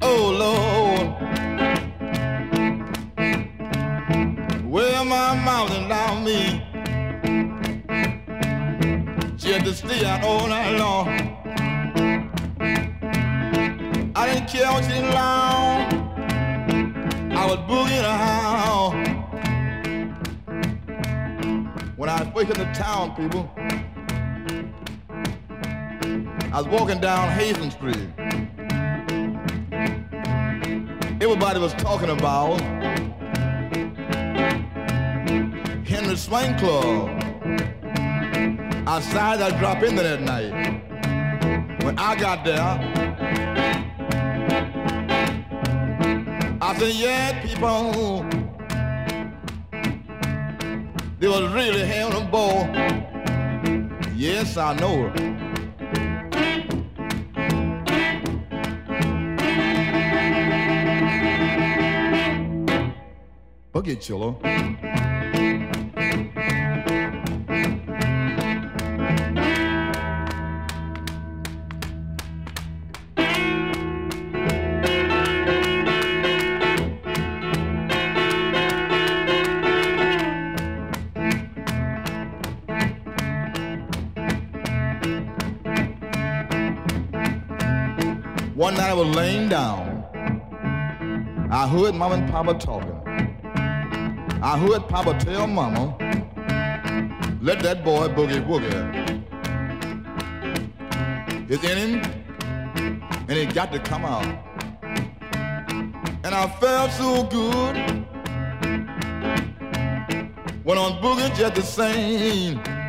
Oh, Lord. Well, my mountain down me. She had to stay out all night long. I didn't care what she did long. I was boogieing around. When I first got to town, people, I was walking down Hazen Street. Everybody was talking about Henry Swing Club. I decided I'd drop in there that night. When I got there, I said, yeah, people, they was really having a ball. Yes, I know it. Boogie Chiller. One night I was laying down. I heard Mama and Papa talking. I heard Papa tell Mama, let that boy boogie woogie. It's in him, and it got to come out. And I felt so good. Went on boogie just the same.